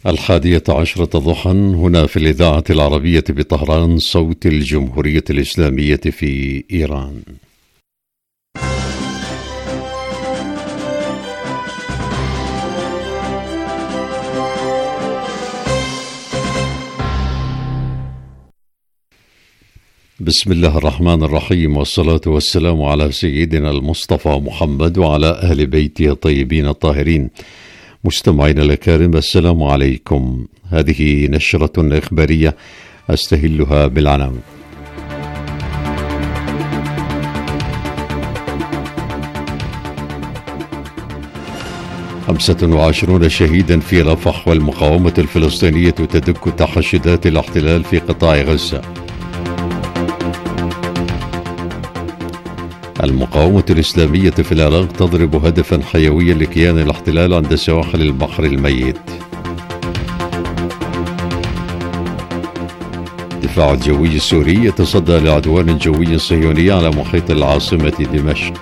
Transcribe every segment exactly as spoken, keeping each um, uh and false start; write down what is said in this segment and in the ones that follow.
الحادية عشرة ضحى هنا في الإذاعة العربية بطهران، صوت الجمهورية الإسلامية في إيران. بسم الله الرحمن الرحيم، والصلاة والسلام على سيدنا المصطفى محمد وعلى أهل بيته الطيبين الطاهرين. مستمعينا الأكارم، السلام عليكم. هذه نشرة إخبارية أستهلها بالعناوين. خمسة وعشرون شهيدا في رفح، والمقاومة الفلسطينية تدك تحشدات الاحتلال في قطاع غزة. المقاومة الإسلامية في العراق تضرب هدفا حيويا لكيان الاحتلال عند سواحل البحر الميت. الدفاع الجوي السوري يتصدى لعدوان جوي صهيوني على محيط العاصمة دمشق.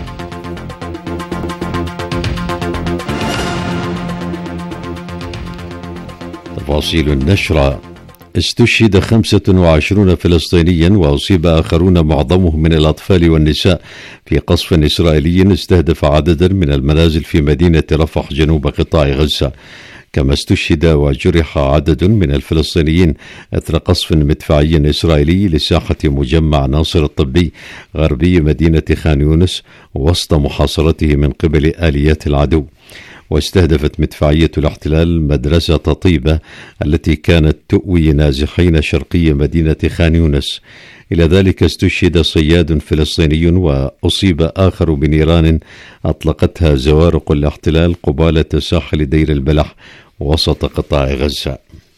تفاصيل النشرة: استشهد خمسة وعشرون فلسطينيا وأصيب آخرون معظمهم من الأطفال والنساء في قصف إسرائيلي استهدف عددا من المنازل في مدينة رفح جنوب قطاع غزة. كما استشهد وجرح عدد من الفلسطينيين أثر قصف مدفعي إسرائيلي لساحة مجمع ناصر الطبي غربي مدينة خان يونس وسط محاصرته من قبل آليات العدو. واستهدفت مدفعية الاحتلال مدرسة طيبة التي كانت تؤوي نازحين شرقي مدينة خان يونس. إلى ذلك استشهد صياد فلسطيني وأصيب آخر بنيران أطلقتها زوارق الاحتلال قبالة ساحل دير البلح وسط قطاع غزة.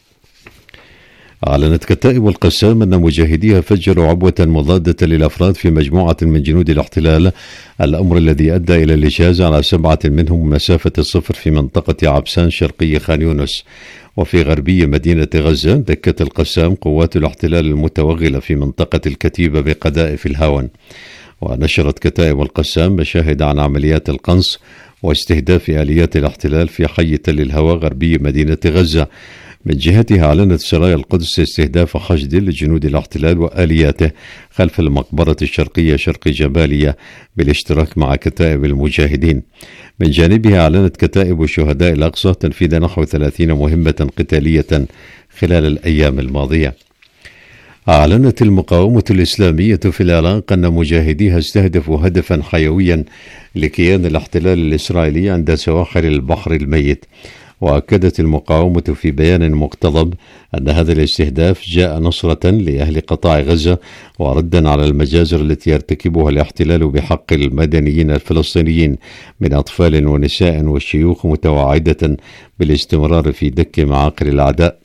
أعلنت كتائب القسام أن مجاهديها فجروا عبوة مضادة للأفراد في مجموعة من جنود الاحتلال، الأمر الذي أدى إلى الإجهاز على سبعة منهم مسافة الصفر في منطقة عبسان شرقي خان يونس. وفي غربي مدينة غزة دكت القسام قوات الاحتلال المتوغلة في منطقة الكتيبة بقذائف الهاون. ونشرت كتائب القسام مشاهد عن عمليات القنص واستهداف آليات الاحتلال في حي تل الهوى غربي مدينة غزة. من جهتها أعلنت سرايا القدس استهداف حشد لجنود الاحتلال وآلياته خلف المقبرة الشرقية شرق جبالية بالاشتراك مع كتائب المجاهدين. من جانبها أعلنت كتائب شهداء الأقصى تنفيذ نحو ثلاثين مهمة قتالية خلال الأيام الماضية. أعلنت المقاومة الإسلامية في العراق أن مجاهديها استهدفوا هدفا حيويا لكيان الاحتلال الإسرائيلي عند سواحل البحر الميت. وأكدت المقاومة في بيان مقتضب أن هذا الاستهداف جاء نصرة لأهل قطاع غزة وردا على المجازر التي يرتكبها الاحتلال بحق المدنيين الفلسطينيين من أطفال ونساء وشيوخ، متوعدة بالاستمرار في دك معاقل الأعداء.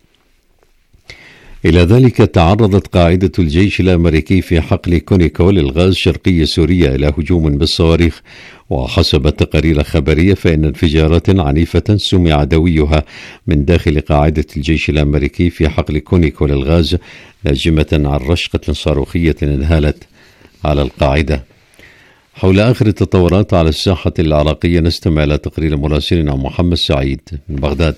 إلى ذلك تعرضت قاعدة الجيش الأمريكي في حقل كونيكو للغاز شرقي سوريا إلى هجوم بالصواريخ. وحسب تقارير خبرية فإن انفجارات عنيفة سمع دويها من داخل قاعدة الجيش الأمريكي في حقل كونيكو للغاز ناجمة عن رشقة صاروخية انهالت على القاعدة. حول آخر التطورات على الساحة العراقية نستمع إلى تقرير مراسلنا محمد سعيد من بغداد.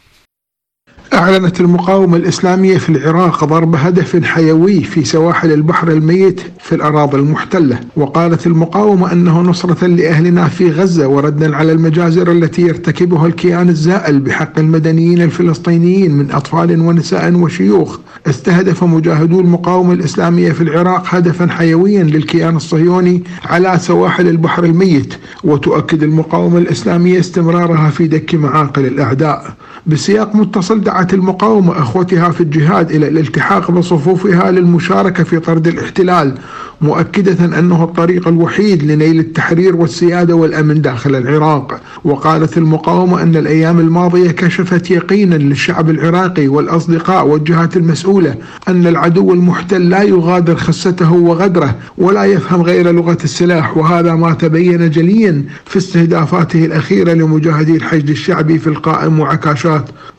أعلنت المقاومة الإسلامية في العراق ضرب هدف حيوي في سواحل البحر الميت في الأراضي المحتلة. وقالت المقاومة أنه نصرة لأهلنا في غزة وردا على المجازر التي يرتكبها الكيان الزائل بحق المدنيين الفلسطينيين من أطفال ونساء وشيوخ. استهدف مجاهدو المقاومة الإسلامية في العراق هدفا حيويا للكيان الصهيوني على سواحل البحر الميت. وتؤكد المقاومة الإسلامية استمرارها في دك معاقل الأعداء. بسياق متصل دعت المقاومة أخوتها في الجهاد إلى الالتحاق بصفوفها للمشاركة في طرد الاحتلال، مؤكدة أنه الطريق الوحيد لنيل التحرير والسيادة والأمن داخل العراق. وقالت المقاومة أن الأيام الماضية كشفت يقينا للشعب العراقي والأصدقاء والجهات المسؤولة أن العدو المحتل لا يغادر خسته وغدره ولا يفهم غير لغة السلاح، وهذا ما تبين جليا في استهدافاته الأخيرة لمجاهدي الحشد الشعبي في القائم وعكاشات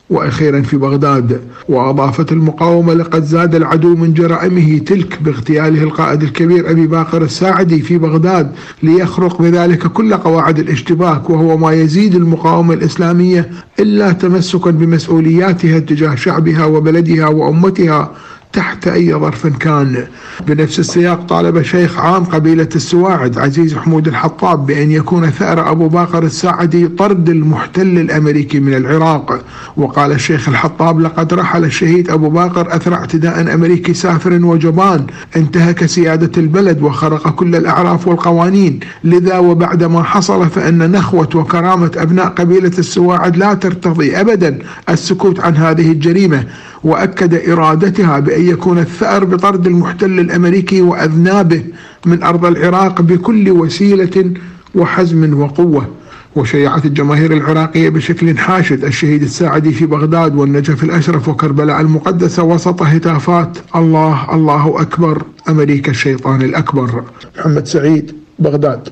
وأخيرا في بغداد. وأضافت المقاومة: لقد زاد العدو من جرائمه تلك باغتياله القائد الكبير أبي باقر الساعدي في بغداد ليخرق بذلك كل قواعد الاشتباك، وهو ما يزيد المقاومة الإسلامية إلا تمسكا بمسؤولياتها تجاه شعبها وبلدها وأمتها تحت أي ظرف كان. بنفس السياق طالب شيخ عام قبيلة السواعد عزيز حمود الحطاب بأن يكون ثأر أبو باقر الساعدي طرد المحتل الأمريكي من العراق. وقال الشيخ الحطاب: لقد رحل الشهيد أبو باقر أثر اعتداء أمريكي سافر وجبان انتهك سيادة البلد وخرق كل الأعراف والقوانين، لذا وبعد ما حصل فإن نخوة وكرامة أبناء قبيلة السواعد لا ترتضي أبدا السكوت عن هذه الجريمة، وأكد إرادتها بأن يكون الثأر بطرد المحتل الأمريكي وأذنابه من أرض العراق بكل وسيلة وحزم وقوة. وشيعت الجماهير العراقية بشكل حاشد الشهيد الساعدي في بغداد والنجف الأشرف وكربلاء المقدسة وسط هتافات: الله الله أكبر، أمريكا الشيطان الأكبر. محمد سعيد، بغداد.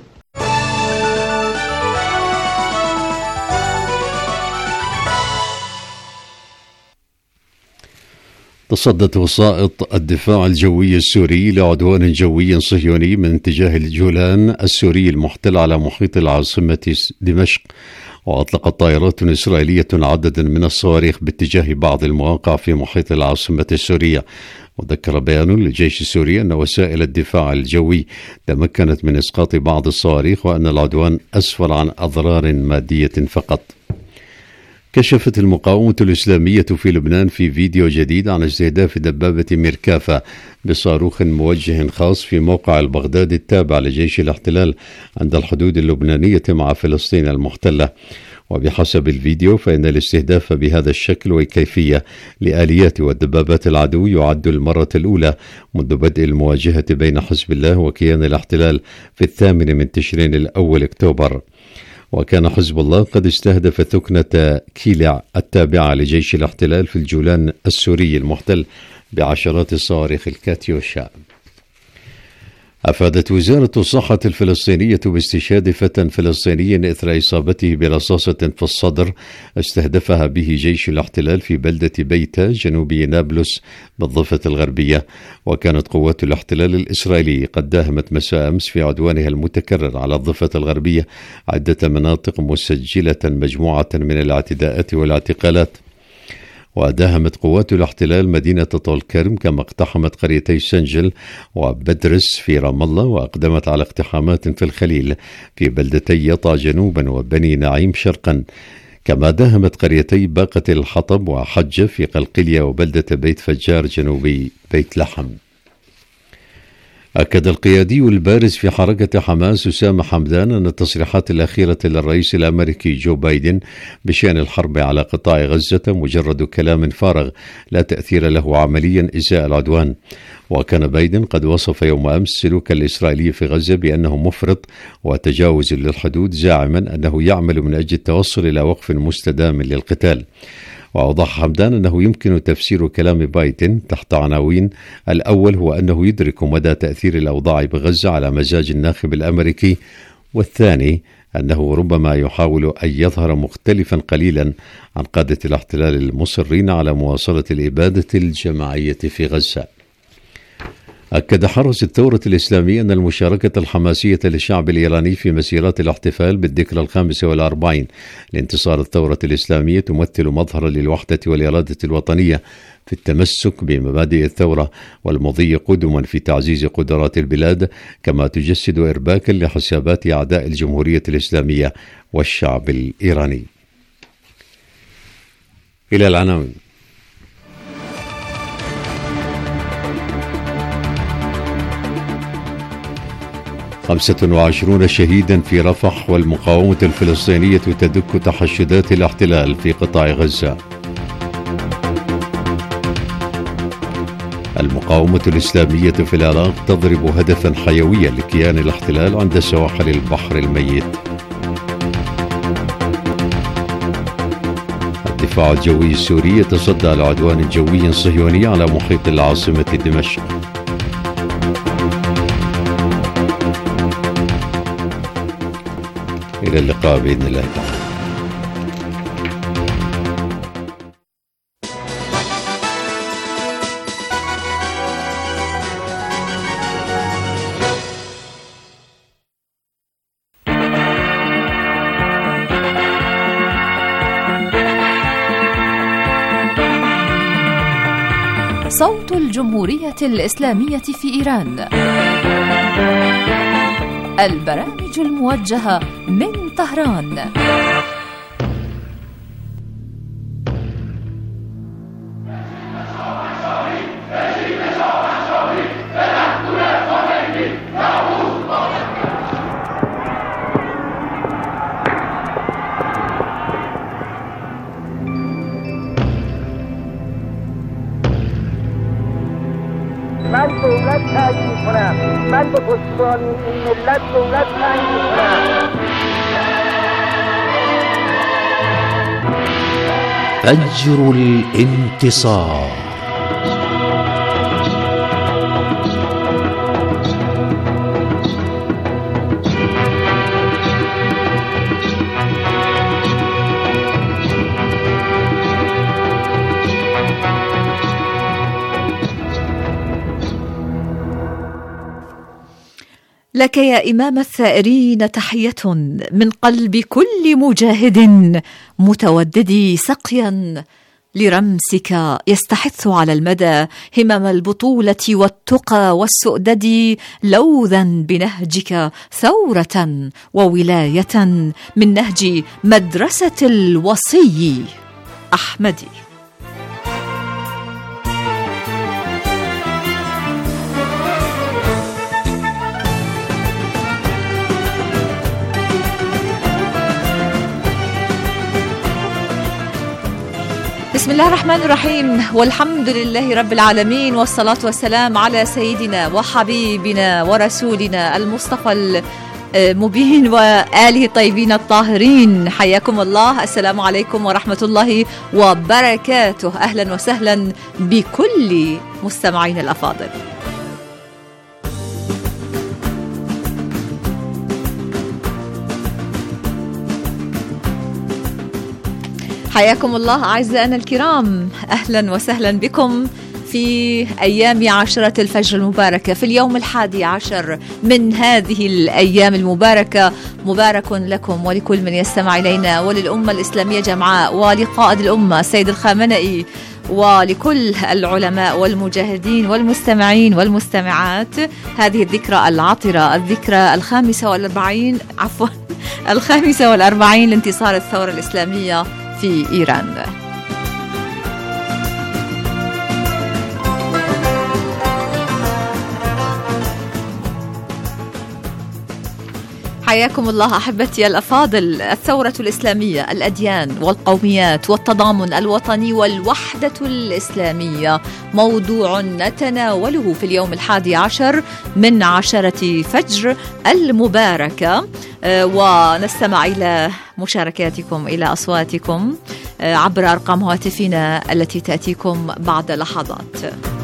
تصدت وسائط الدفاع الجوي السوري لعدوان جوي صهيوني من اتجاه الجولان السوري المحتل على محيط العاصمة دمشق، وأطلقت طائرات إسرائيلية عددا من الصواريخ باتجاه بعض المواقع في محيط العاصمة السورية. وذكر بيان للجيش السوري أن وسائل الدفاع الجوي تمكنت من إسقاط بعض الصواريخ وأن العدوان أسفر عن أضرار مادية فقط. كشفت المقاومة الإسلامية في لبنان في فيديو جديد عن استهداف دبابة ميركافا بصاروخ موجه خاص في موقع البغدادي التابع لجيش الاحتلال عند الحدود اللبنانية مع فلسطين المحتلة. وبحسب الفيديو فإن الاستهداف بهذا الشكل والكيفية لآليات والدبابات العدو يعد المرة الأولى منذ بدء المواجهة بين حزب الله وكيان الاحتلال في الثامن من تشرين الأول أكتوبر. وكان حزب الله قد استهدف ثكنة كيلع التابعة لجيش الاحتلال في الجولان السوري المحتل بعشرات الصواريخ الكاتيوشا. أفادت وزارة الصحة الفلسطينية باستشهاد فتى فلسطيني إثر إصابته برصاصة في الصدر استهدفها به جيش الاحتلال في بلدة بيتا جنوب نابلس بالضفة الغربية. وكانت قوات الاحتلال الإسرائيلي قد داهمت مساء أمس في عدوانها المتكرر على الضفة الغربية عدة مناطق مسجلة مجموعة من الاعتداءات والاعتقالات. وداهمت قوات الاحتلال مدينة طول كرم، كما اقتحمت قريتي سنجل وبدرس في رام الله، وأقدمت على اقتحامات في الخليل في بلدتي يطا جنوبا وبني نعيم شرقا، كما داهمت قريتي باقة الحطب وحجة في قلقلية وبلدة بيت فجار جنوبي بيت لحم. أكد القيادي البارز في حركة حماس أسامة حمدان أن التصريحات الأخيرة للرئيس الأمريكي جو بايدن بشأن الحرب على قطاع غزة مجرد كلام فارغ لا تأثير له عمليا إزاء العدوان. وكان بايدن قد وصف يوم أمس السلوك الإسرائيلي في غزة بأنه مفرط وتجاوز للحدود، زاعما أنه يعمل من أجل التوصل إلى وقف مستدام للقتال. وأوضح حمدان أنه يمكن تفسير كلام بايدن تحت عناوين: الأول هو أنه يدرك مدى تأثير الأوضاع بغزة على مزاج الناخب الأمريكي، والثاني أنه ربما يحاول أن يظهر مختلفا قليلا عن قادة الاحتلال المصرين على مواصلة الإبادة الجماعية في غزة. أكد حرس الثورة الإسلامية أن المشاركة الحماسية للشعب الإيراني في مسيرات الاحتفال بالذكرى الخامسة والأربعين لانتصار الثورة الإسلامية تمثل مظهرا للوحدة والإرادة الوطنية في التمسك بمبادئ الثورة والمضي قدما في تعزيز قدرات البلاد، كما تجسد إرباكا لحسابات أعداء الجمهورية الإسلامية والشعب الإيراني. إلى العناوين. خمسة وعشرون شهيدا في رفح، والمقاومة الفلسطينية تدك تحشدات الاحتلال في قطاع غزة. المقاومة الإسلامية في العراق تضرب هدفا حيويا لكيان الاحتلال عند سواحل البحر الميت. الدفاع الجوي السوري يتصدى لعدوان جوي صهيوني على محيط العاصمة دمشق. إلى اللقاء بإذن الله تعالى. صوت الجمهورية الإسلامية في إيران. البرامج الموجهة من طهران. من دولت تعیین کنم، من به پشتیبانی این ملت دولت تعیین کنم. فجر الانتصار. لك يا إمام الثائرين تحية من قلب كل مجاهد متودد سقيا لرمسك يستحث على المدى همم البطولة والتقى والسؤدد، لوذا بنهجك ثورة وولاية من نهج مدرسة الوصي أحمدي. بسم الله الرحمن الرحيم، والحمد لله رب العالمين، والصلاة والسلام على سيدنا وحبيبنا ورسولنا المصطفى المبين وآله الطيبين الطاهرين. حياكم الله، السلام عليكم ورحمة الله وبركاته. أهلا وسهلا بكل مستمعين الأفاضل. حياكم الله أعزائنا الكرام، أهلا وسهلا بكم في أيام عشرة الفجر المباركة، في اليوم الحادي عشر من هذه الأيام المباركة. مبارك لكم ولكل من يستمع إلينا، وللأمة الإسلامية جمعاء، ولقائد الأمة السيد الخامنئي، ولكل العلماء والمجاهدين والمستمعين والمستمعات. هذه الذكرى العطرة، الذكرى الخامسة والأربعين عفوا الخامسة والأربعين لانتصار الثورة الإسلامية في إيران. حياكم الله أحبتي الأفاضل. الثورة الإسلامية، الأديان والقوميات والتضامن الوطني والوحدة الإسلامية موضوع نتناوله في اليوم الحادي عشر من عشرة فجر المباركة، ونستمع إلى مشاركاتكم، إلى أصواتكم عبر أرقام هواتفنا التي تأتيكم بعد لحظات.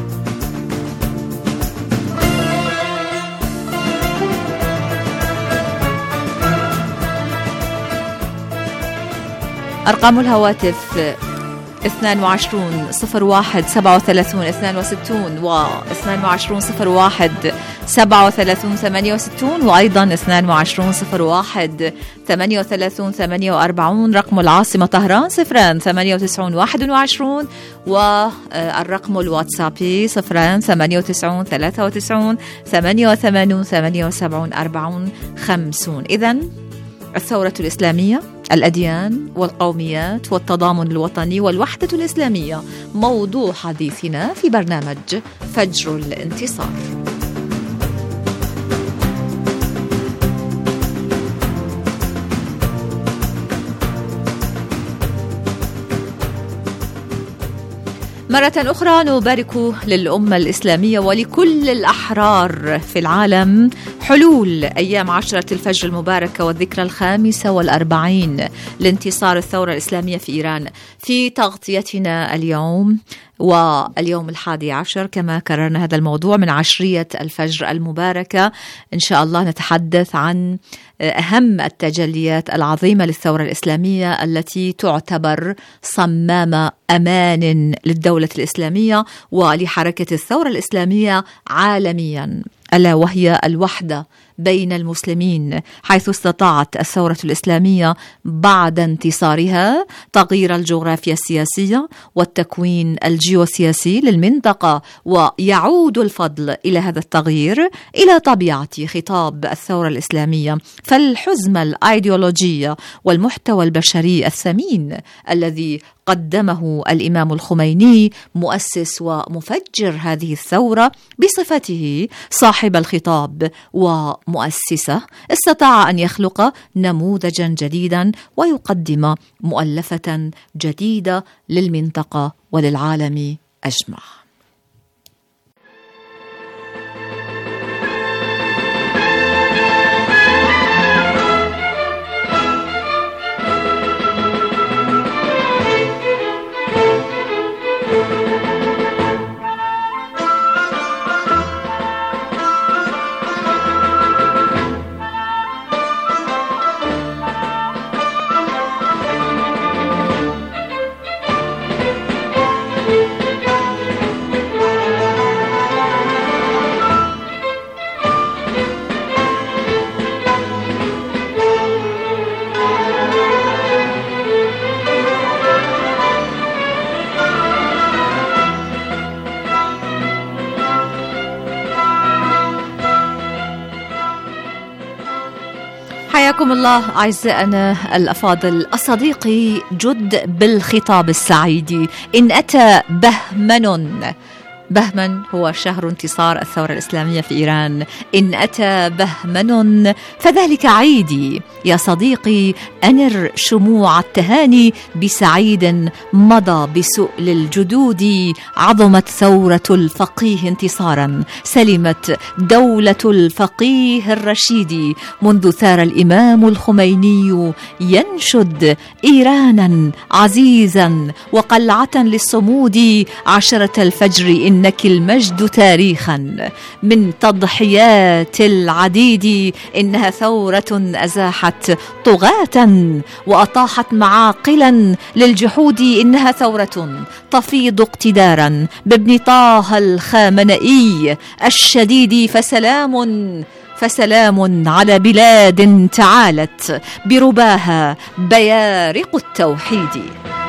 أرقام الهواتف اثنان وعشرون صفر واحد سبعة وثلاثون اثنان وستون واثنان وعشرون صفر واحد سبعة وثلاثون ثمانية وستون، وأيضا اثنان وعشرون صفر واحد ثمانية وثلاثون ثمانية وأربعون. رقم العاصمة طهران صفران ثمانية وتسعون واحد وعشرون، والرقم الواتسابي صفران ثمانية وتسعون ثلاثة وتسعون ثمانية وثمانون ثمانية وسبعون أربعون خمسون. إذن الثورة الإسلامية، الأديان والقوميات والتضامن الوطني والوحدة الإسلامية موضوع حديثنا في برنامج فجر الانتصار. مرة أخرى نبارك للأمة الإسلامية ولكل الأحرار في العالم حلول أيام عشرة الفجر المباركة والذكرى الخامسة والأربعين لانتصار الثورة الإسلامية في إيران. في تغطيتنا اليوم واليوم الحادي عشر كما كررنا هذا الموضوع من عشرية الفجر المباركة، إن شاء الله نتحدث عن أهم التجليات العظيمة للثورة الإسلامية التي تعتبر صمام أمان للدولة الإسلامية ولحركة الثورة الإسلامية عالميا. ألا وهي الوحدة بين المسلمين، حيث استطاعت الثورة الإسلامية بعد انتصارها تغيير الجغرافيا السياسية والتكوين الجيوسياسي للمنطقة، ويعود الفضل إلى هذا التغيير إلى طبيعة خطاب الثورة الإسلامية، فالحزمة الأيديولوجية والمحتوى البشري الثمين الذي قدمه الإمام الخميني مؤسس ومفجر هذه الثورة بصفته صاحب الخطاب ومؤسسه، استطاع أن يخلق نموذجا جديدا ويقدم مؤلفة جديدة للمنطقة وللعالم أجمع. حياكم الله أعزائنا الأفاضل. الصديقي جد بالخطاب السعيد إن أتى بهمن. بهمن هو شهر انتصار الثورة الإسلامية في إيران. إن أتى بهمن فذلك عيدي يا صديقي، أنر شموع التهاني بسعيد مضى بسؤل الجدود. عظمت ثورة الفقيه انتصارا، سلمت دولة الفقيه الرشيد، منذ ثار الإمام الخميني ينشد إيرانا عزيزا وقلعة للصمود. عشرة الفجر إنك المجد تاريخا من تضحيات العديد. إنها ثورة أزاحت طغاة وأطاحت معاقلا للجحود. إنها ثورة تفيض اقتدارا بابن طه الخامنئي الشديد. فسلام فسلام على بلاد تعالت برباها بيارق التوحيد.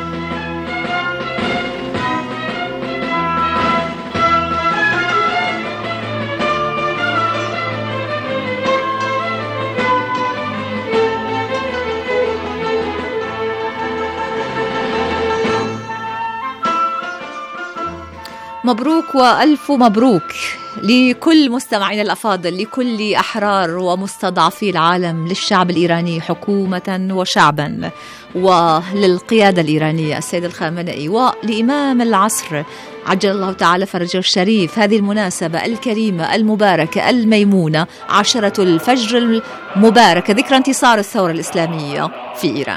مبروك وألف مبروك لكل مستمعين الأفاضل، لكل أحرار ومستضعفي العالم، للشعب الإيراني حكومة وشعبا، وللقيادة الإيرانية السيد الخامنئي، ولإمام العصر عجل الله تعالى فرجه الشريف. هذه المناسبة الكريمة المباركة الميمونة، عشرة الفجر المباركة، ذكرى انتصار الثورة الإسلامية في إيران.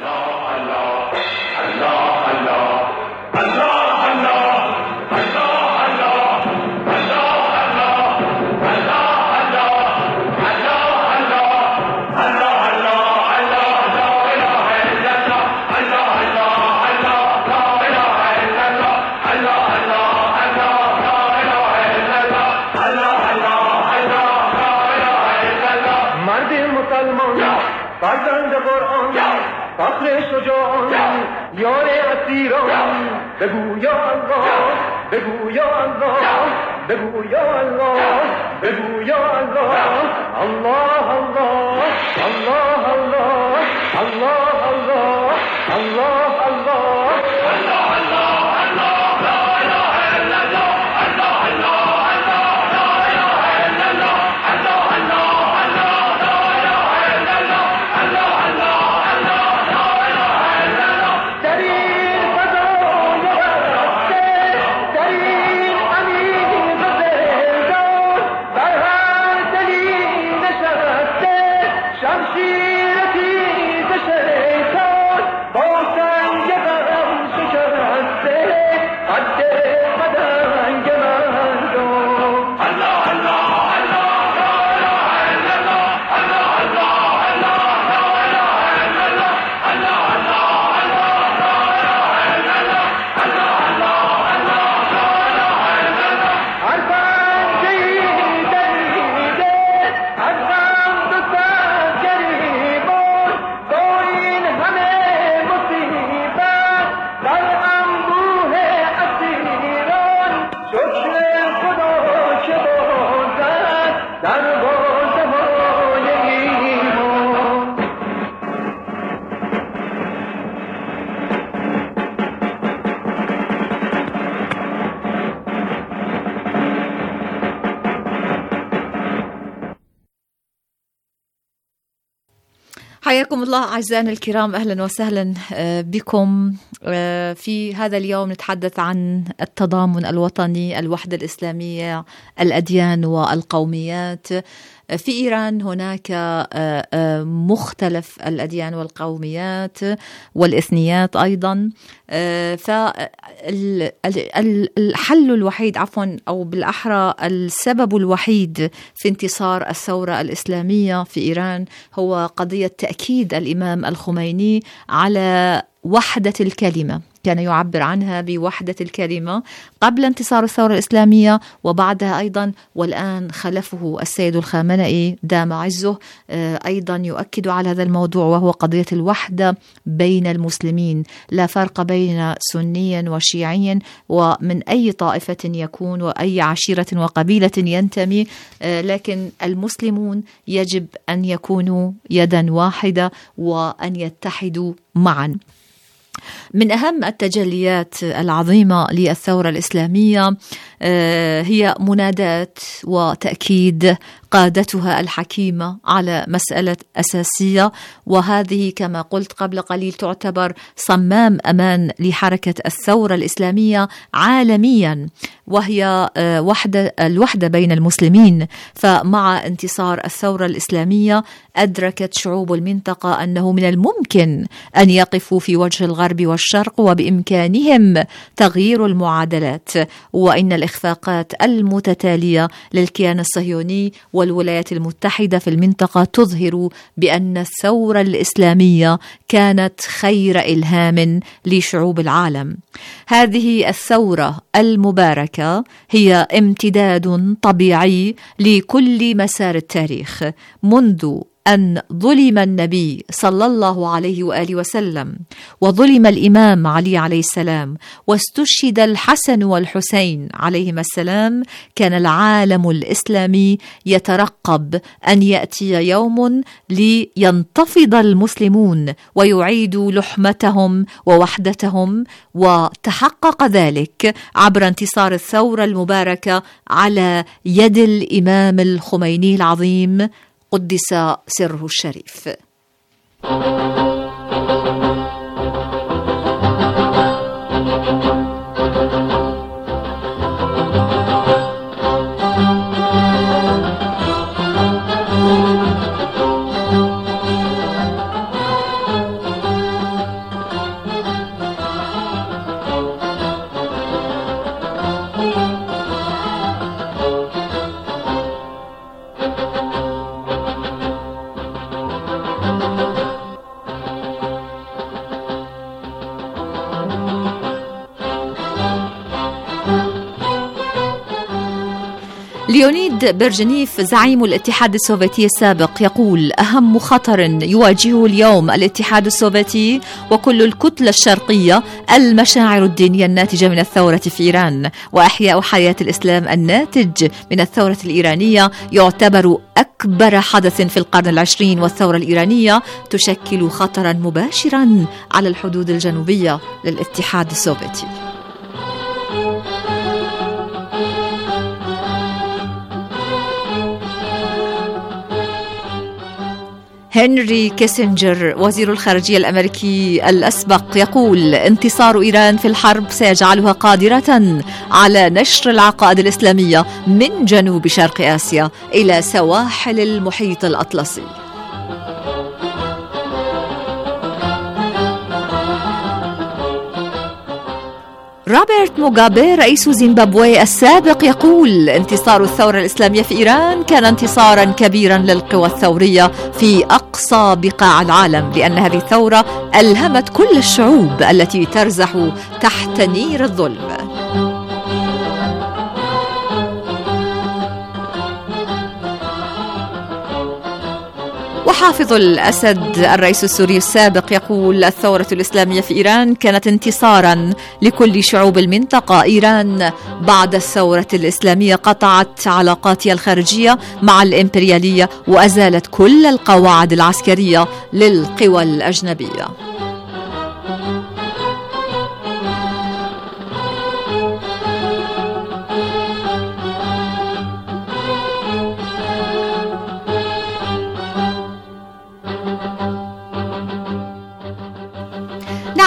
بگو یا الله بگو یا الله بگو یا الله بگو یا الله الله الله الله الله الله الله الله الله حياكم الله أعزائنا الكرام، أهلا وسهلا بكم. في هذا اليوم نتحدث عن التضامن الوطني، الوحدة الإسلامية، الأديان والقوميات. في إيران هناك مختلف الأديان والقوميات والإثنيات أيضا. فالحل الوحيد عفوا أو بالأحرى السبب الوحيد في انتصار الثورة الإسلامية في إيران هو قضية تأكيد الإمام الخميني على وحدة الكلمة. كان يعبر عنها بوحدة الكلمة قبل انتصار الثورة الإسلامية وبعدها أيضا، والآن خلفه السيد الخامنئي دام عزه أيضا يؤكد على هذا الموضوع، وهو قضية الوحدة بين المسلمين، لا فرق بين سني وشيعي ومن أي طائفة يكون وأي عشيرة وقبيلة ينتمي، لكن المسلمون يجب أن يكونوا يدا واحدة وأن يتحدوا معا. من أهم التجليات العظيمة للثورة الإسلامية هي منادات وتأكيد قادتها الحكيمة على مسألة أساسية، وهذه كما قلت قبل قليل تعتبر صمام أمان لحركة الثورة الإسلامية عالميا، وهي وحدة الوحدة بين المسلمين. فمع انتصار الثورة الإسلامية أدركت شعوب المنطقة أنه من الممكن أن يقفوا في وجه الغرب والشرق، وبإمكانهم تغيير المعادلات، وإن الإخفاقات المتتالية للكيان الصهيوني والولايات المتحدة في المنطقة تظهر بأن الثورة الإسلامية كانت خير إلهام لشعوب العالم. هذه الثورة المباركة هي امتداد طبيعي لكل مسار التاريخ، منذ أن ظلم النبي صلى الله عليه وآله وسلم، وظلم الإمام علي عليه السلام، واستشهد الحسن والحسين عليهما السلام. كان العالم الإسلامي يترقب أن يأتي يوم لينتفض المسلمون ويعيدوا لحمتهم ووحدتهم، وتحقق ذلك عبر انتصار الثورة المباركة على يد الإمام الخميني العظيم قدس سره الشريف. ليونيد برجنيف زعيم الاتحاد السوفيتي السابق يقول: أهم خطر يواجهه اليوم الاتحاد السوفيتي وكل الكتلة الشرقية المشاعر الدينية الناتجة من الثورة في إيران، وإحياء حياة الإسلام الناتج من الثورة الإيرانية يعتبر أكبر حدث في القرن العشرين، والثورة الإيرانية تشكل خطرا مباشرا على الحدود الجنوبية للاتحاد السوفيتي. هنري كيسنجر وزير الخارجية الأمريكي الأسبق يقول: انتصار إيران في الحرب سيجعلها قادرة على نشر العقائد الإسلامية من جنوب شرق آسيا إلى سواحل المحيط الأطلسي. روبرت موغابي رئيس زيمبابوي السابق يقول: انتصار الثورة الإسلامية في إيران كان انتصارا كبيرا للقوى الثورية في أقصى بقاع العالم، لأن هذه الثورة ألهمت كل الشعوب التي ترزح تحت نير الظلم. وحافظ الأسد الرئيس السوري السابق يقول: الثورة الإسلامية في إيران كانت انتصارا لكل شعوب المنطقة. إيران بعد الثورة الإسلامية قطعت علاقاتها الخارجية مع الإمبريالية وأزالت كل القواعد العسكرية للقوى الأجنبية.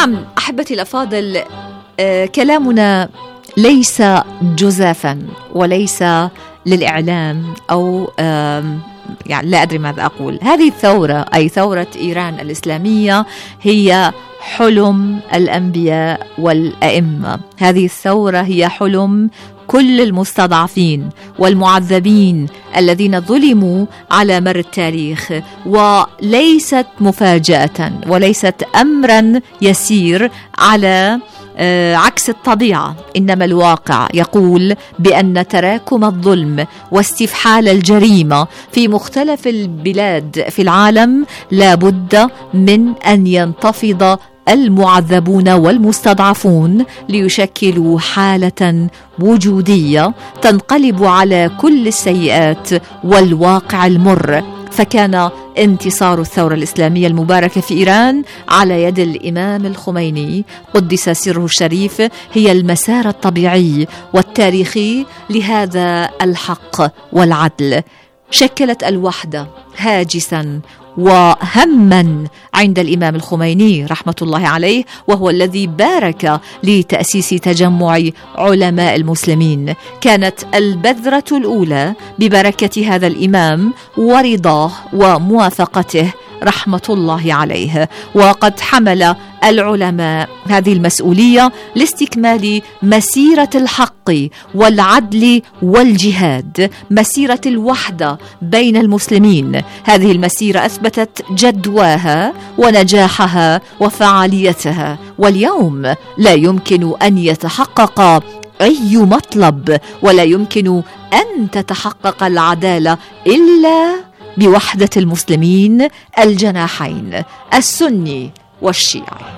نعم أحبتي الأفاضل، آه كلامنا ليس جزافا وليس للإعلام أو يعني لا أدري ماذا أقول. هذه الثورة أي ثورة إيران الإسلامية هي حلم الأنبياء والأئمة. هذه الثورة هي حلم كل المستضعفين والمعذبين الذين ظلموا على مر التاريخ، وليست مفاجأة وليست أمرا يسير على عكس الطبيعة، إنما الواقع يقول بأن تراكم الظلم واستفحال الجريمة في مختلف البلاد في العالم لا بد من أن ينتفض المعذبون والمستضعفون ليشكلوا حالة وجودية تنقلب على كل السيئات والواقع المر. فكان انتصار الثورة الإسلامية المباركة في إيران على يد الإمام الخميني قدس سره الشريف هي المسار الطبيعي والتاريخي لهذا الحق والعدل. شكلت الوحدة هاجسا وهما عند الإمام الخميني رحمة الله عليه، وهو الذي بارك لتأسيس تجمع علماء المسلمين. كانت البذرة الأولى ببركة هذا الإمام ورضاه وموافقته رحمة الله عليه. وقد حمل العلماء هذه المسؤولية لاستكمال مسيرة الحق والعدل والجهاد، مسيرة الوحدة بين المسلمين. هذه المسيرة أثبتت جدواها ونجاحها وفعاليتها، واليوم لا يمكن أن يتحقق أي مطلب ولا يمكن أن تتحقق العدالة إلا بوحدة المسلمين الجناحين السني والشيعي.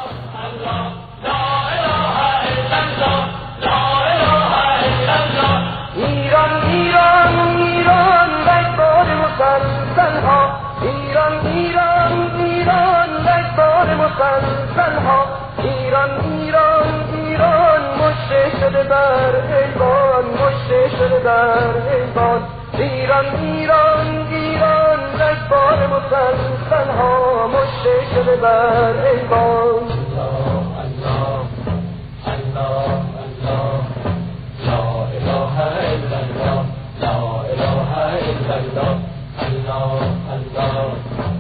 ایران ایران ایران رگبار مسلسل ها مشته شده بر ایوان. الله الله الله لا اله الا الله لا اله الا الله الله الله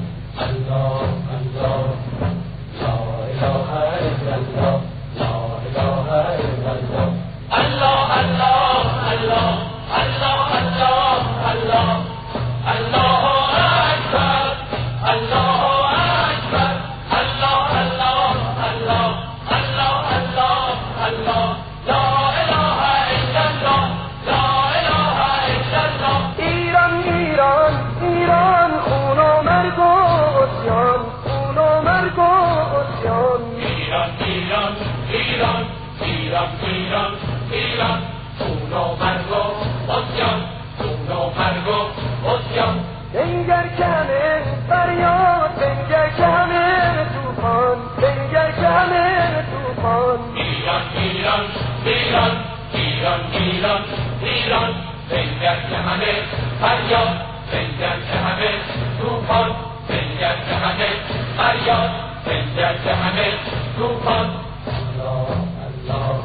الله الله لا اله الا الله لا اله الا الله الله الله الله الله الله الله الله أكبر الله أكبر الله الله الله الله الله الله لا إله إلا الله لا إله إلا الله. ایران ایران ایران خون و مرگ و عصیان خون و مرگ و عصیان. ایران ایران ایران ایران ایران ایران خون و مرگ و عصیان خون و مرگ و عصیان. بنگر که همه فریاد بنگر که همه توفان بنگر که همه توفان. ایران ایران ایران ایران ایران ایران بنگر که همه فریاد بنگر که همه توفان بنگر که همه فریاد بنگر که همه توفان. الله الله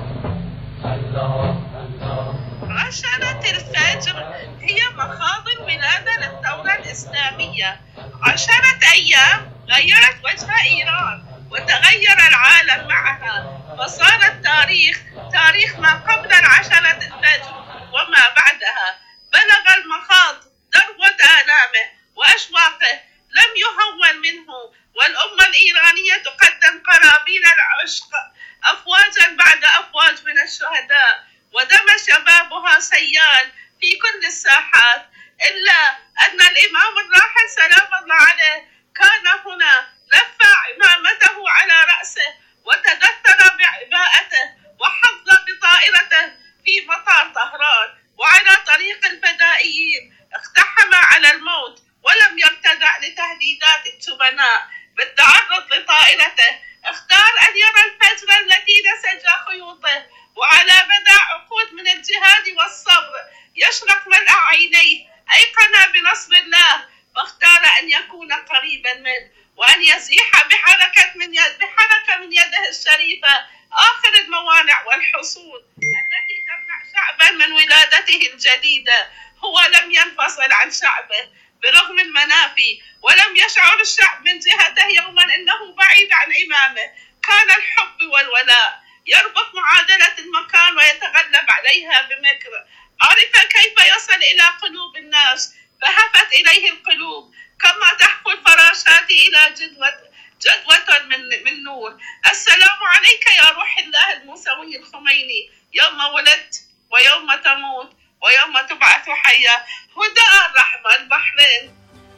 الله الله. عشرة الفجر هي مخاض الولادة للثورة الإسلامية. عشرة أيام غيرت وجه إيران وتغير العالم معها، وصار التاريخ تاريخ ما قبل العشرة الفجر وما بعدها. بلغ المخاض ذروة آلامه وأشواقه لم يهون منه، والأمة الإيرانية تقدم قرابين العشق أفواجا بعد أفواج من الشهداء، ودم شبابها سيال في كل الساحات. إلا أن الإمام الراحل سلام الله عليه كان هنا، لف عمامته على رأسه وتدثر بعباءته وحظ بطائرته في مطار طهران، وعلى طريق الفدائيين اقتحم على الموت ولم يرتدع لتهديدات التبناء بالتعرض لطائرته. اختار أن يرى الفجر التي نسج خيوطه، وعلى مدى عقود من الجهاد والصبر يشرق ملأ عينيه، أيقن بنصر الله فاختار أن يكون قريبا منه وأن يزيح بحركة من يد بحركة من يده الشريفة آخر الموانع والحصول التي تمنع شعبا من ولادته الجديدة. هو لم ينفصل عن شعبه برغم المنافي، ولم يشعر الشعب من جهته يوما أنه بعيد عن إمامه. كان الحب والولاء يربط معادلة المكان ويتغلب عليها بمكر. عرف كيف يصل إلى قلوب الناس فهفت إليه القلوب كما تحفو الفراشات إلى جدوة جدوة من من نور. السلام عليك يا روح الله الموسوي الخميني، يوم ولدت ويوم تموت ويوم تبعث حيا. هدى الرحمة، البحرين.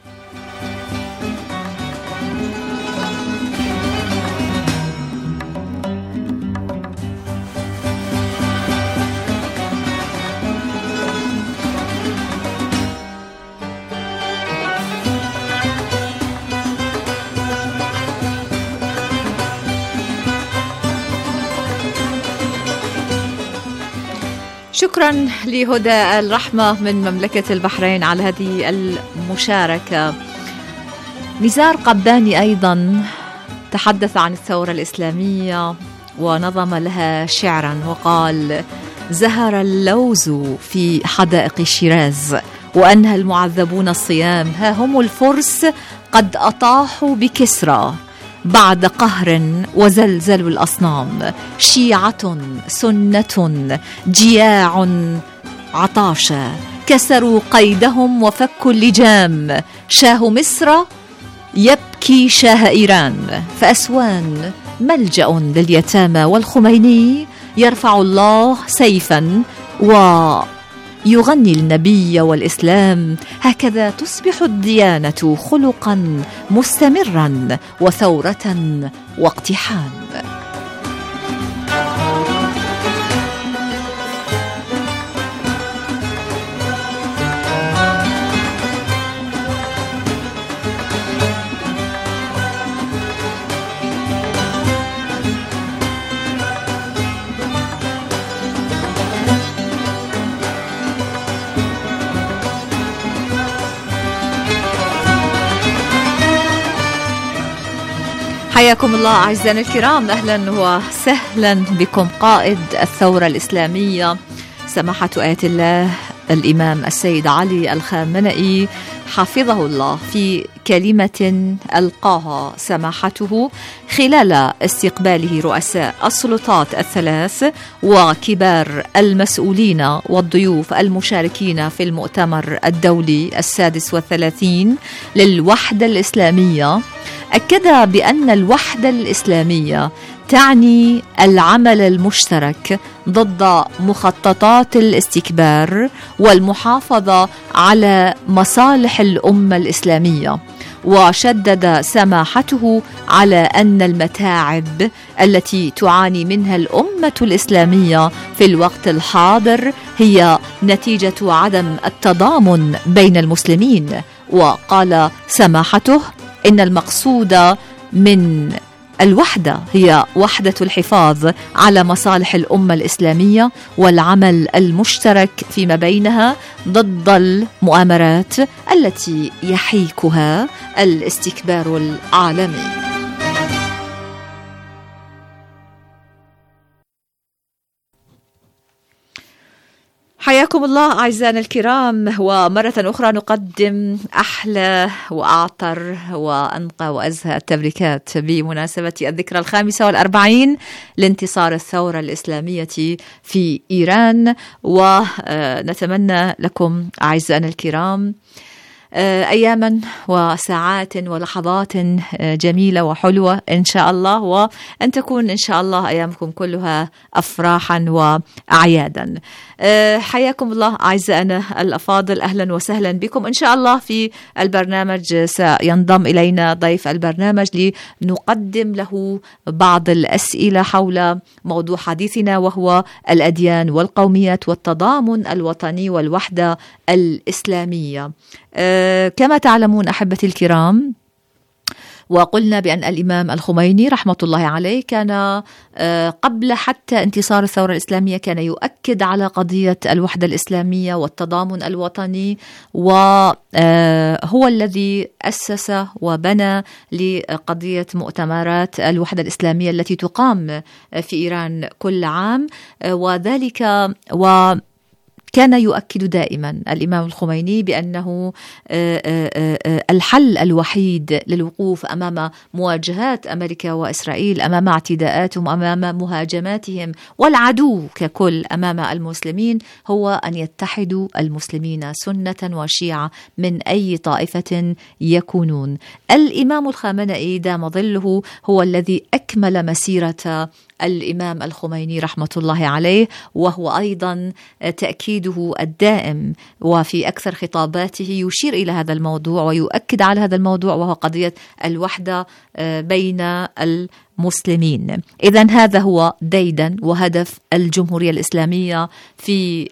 شكرا لهدى الرحمة من مملكة البحرين على هذه المشاركة. نزار قباني أيضا تحدث عن الثورة الإسلامية ونظم لها شعرا وقال: زهر اللوز في حدائق شيراز وأنهى المعذبون الصيام، ها هم الفرس قد أطاحوا بكسرى بعد قهر وزلزلوا الأصنام، شيعة سنة جياع عطاشا كسروا قيدهم وفكوا اللجام، شاه مصر يبكي شاه إيران، فأسوان ملجأ لليتامى، والخميني يرفع الله سيفا ويغني النبي والإسلام. هكذا تصبح الديانة خلقا مستمرا وثورة واقتحام. حياكم الله أعزائنا الكرام، أهلا وسهلا بكم. قائد الثورة الإسلامية سماحة آية الله الإمام السيد علي الخامنئي حفظه الله في كلمة ألقاها سماحته خلال استقباله رؤساء السلطات الثلاث وكبار المسؤولين والضيوف المشاركين في المؤتمر الدولي السادس والثلاثين للوحدة الإسلامية، أكد بأن الوحدة الإسلامية تعني العمل المشترك ضد مخططات الاستكبار والمحافظة على مصالح الأمة الإسلامية. وشدد سماحته على أن المتاعب التي تعاني منها الأمة الإسلامية في الوقت الحاضر هي نتيجة عدم التضامن بين المسلمين. وقال سماحته إن المقصود من الوحدة هي وحدة الحفاظ على مصالح الأمة الإسلامية والعمل المشترك فيما بينها ضد المؤامرات التي يحيكها الاستكبار العالمي. حياكم الله أعزائنا الكرام، ومرة أخرى نقدم أحلى وأعطر وأنقى وأزهى التبريكات بمناسبة الذكرى الخامسة والأربعين لانتصار الثورة الإسلامية في إيران. ونتمنى لكم أعزائنا الكرام أياما وساعات ولحظات جميلة وحلوة إن شاء الله، وأن تكون إن شاء الله أيامكم كلها أفراحا وأعيادا. حياكم الله أعزائنا الأفاضل، أهلا وسهلا بكم. إن شاء الله في البرنامج سينضم إلينا ضيف البرنامج لنقدم له بعض الأسئلة حول موضوع حديثنا، وهو الأديان والقوميات والتضامن الوطني والوحدة الإسلامية. كما تعلمون أحبتي الكرام، وقلنا بأن الإمام الخميني رحمة الله عليه كان قبل حتى انتصار الثورة الإسلامية كان يؤكد على قضية الوحدة الإسلامية والتضامن الوطني، وهو الذي أسس وبنى لقضية مؤتمرات الوحدة الإسلامية التي تقام في إيران كل عام، وذلك و كان يؤكد دائما الإمام الخميني بأنه الحل الوحيد للوقوف أمام مواجهات أمريكا وإسرائيل، أمام اعتداءاتهم، أمام مهاجماتهم، والعدو ككل أمام المسلمين، هو أن يتحدوا المسلمين سنة وشيعة من أي طائفة يكونون. الإمام الخامنئي دام ظله هو الذي أكمل مسيرة الإمام الخميني رحمة الله عليه، وهو أيضا تأكيده الدائم وفي أكثر خطاباته يشير إلى هذا الموضوع ويؤكد على هذا الموضوع، وهو قضية الوحدة بين المسلمين. إذن هذا هو ديدن وهدف الجمهورية الإسلامية في